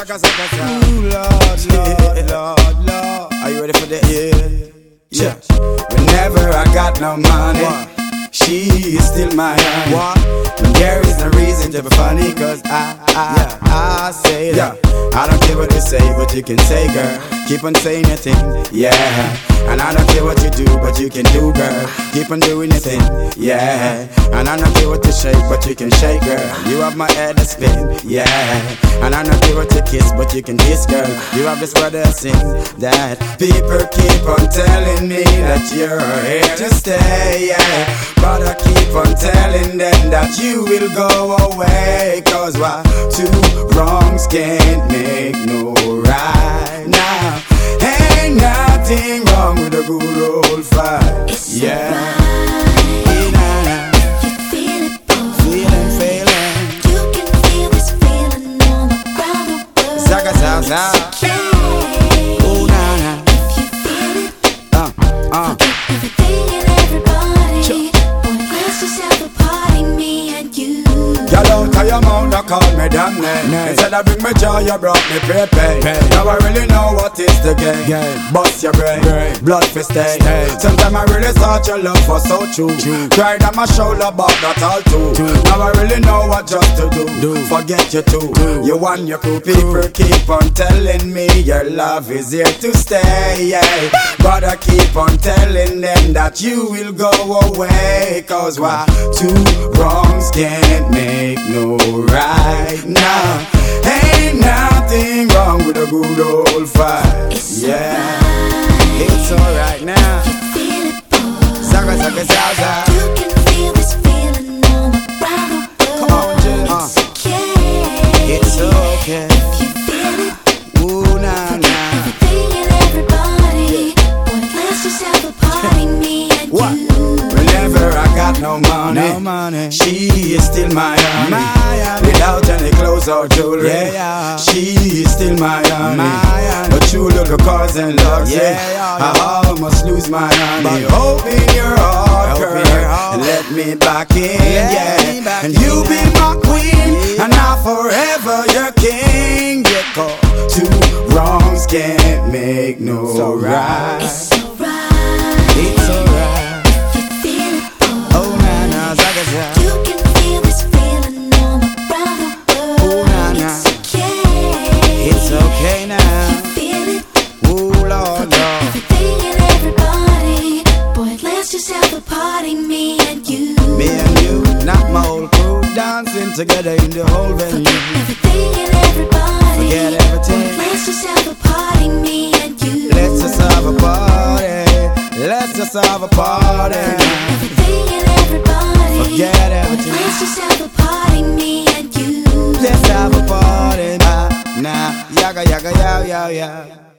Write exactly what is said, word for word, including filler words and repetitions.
Zaka, zaka, zaka. Ooh, Lord, Lord, Lord, Lord. Are you ready for this? Yeah. Yeah. Whenever I got no money, what? She is still my honey. What? When there is no reason to be funny, cause I, I, yeah. I say that. Yeah. I don't care what you say, but you can say, girl. Keep on saying your thing, yeah. And I don't care what you do, but you can do, girl. Keep on doing your thing, yeah. And I don't care what you shake, but you can shake, girl. You have my head to spin, yeah. And I don't care what you kiss, but you can kiss, girl. You have this word to sing, that people keep on telling me that you're here to stay, yeah. But I keep on telling them that you will go away. Cause why? Two wrongs can't make no right. Now, ain't nothing wrong with a good old fight. It's yeah. Alright. Hey, nah, nah. You feel it, boy. Feeling, feeling. You can feel this feeling all around the world. Zaga, zaga, zaga. It's okay. Oh, nah, nah. If you feel it, uh, uh. forget everything and everybody. Sure. Boy, let's just have a party, me and you. Y'all out of your mouth, don't call me damn name. Instead of bring me joy, you brought me pay pain. Now I really know what is the game. game. Bust your brain, brain. Blood for stain. Sometimes I really thought your love was so true. true. Cried on my shoulder, but not all too. True. Now I really know what just to do. do. Forget you too. Do. You and your crew people keep on telling me your love is here to stay. Yeah. But I keep on telling them that you will go away. Cause why? Two wrongs can't make no right. Now, ain't nothing wrong with a good old fight. It's yeah, alright. it's alright now. You feel it, boy. Zaga, zaga, zaga. You can feel this feeling all around the world. Come on, Jill. Uh. It's okay. It's okay. If you feel it, ooh, nah, nah. everything and everybody. Boy, let's just have a party, me and What? you. Whenever I got no money, No money. she is still my honey. My honey. Without any clothes or jewelry, Yeah, yeah. she is still my honey. My honey. But you look at cars and luxury, Yeah, yeah, yeah. I almost lose my honey. But Open your heart, Open girl, your heart. and let me back in, Let yeah. me back And in you be now. my queen, Yeah. and now forever your king. Yeah, 'cause two wrongs can't make no It's alright. right. It's alright. It's alright. If you feel it, boy. Oh, nah, nah, zaga, zaga. You can feel this feeling all around the world. Oh, nah, nah. It's okay. It's okay now. You feel it, Ooh, Lord, Lord. everything and everybody. Boy, let's just have a party, me and you. Me and you, not my old crew, dancing together in the whole venue. Everything and everybody. Forget everything. Boy, let's just have a party, me and you. Let's just have a party. Let's just have a party. Everything and everybody. Forget everything. Boy, let's just have a party, me and you. Let's have a party. Nah, nah, yaga, yaga, yow, yow, yow.